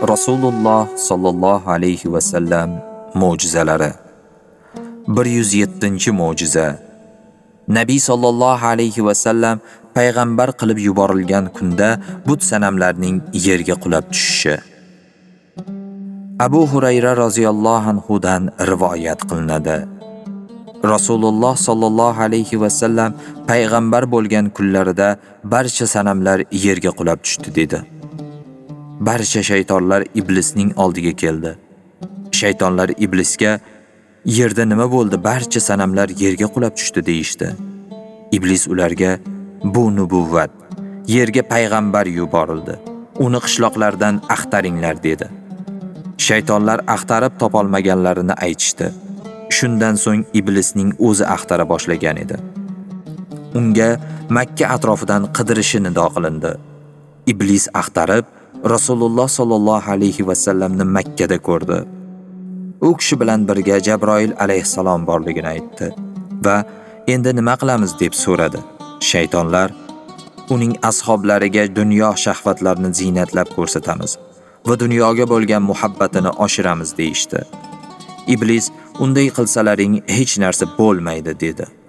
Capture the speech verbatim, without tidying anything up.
Rasululloh sallallohu alayhi va sallam mo'jizalari. bir yuz yettinchi mo'jiza. Nabiy sallallohu alayhi va sallam payg'ambar qilib yuborilgan kunda but sanamlarning yerga qulab tushishi. Abu Hurayra roziyallohu anhu dan rivoyat qilinadi. Rasululloh sallallohu alayhi va sallam payg'ambar bo'lgan kunlarida barcha sanamlar yerga qulab tushdi dedi. Barcha shaytonlar iblisning oldiga keldi. Shaytonlar iblisga yerda nima bo'ldi? Barcha sanamlar yerga qulab tushdi deyishdi. Iblis ularga bu nubuvvat, yerga payg'ambar yuborildi. Uni qishloqlardan axtaringlar dedi. Shaytonlar axtarib topolmaganlarini aytishdi. Shundan so'ng iblisning o'zi axtara boshlagan edi. Unga Makka atrofidan qidirishi nido qilindi. Iblis axtarib Rasululloh sallallohu alayhi va sallamni Makka da ko'rdi. U kishi bilan birga Jabroil alayhissalom borligini aytdi va endi nima qilamiz deb so'radi. Shaytonlar uning ashablariga dunyo shahvatlarini ziynatlab ko'rsatamiz va dunyoga bo'lgan muhabbatini oshiramiz deyishdi. Iblis unday qilsalaring hech narsa bo'lmaydi dedi.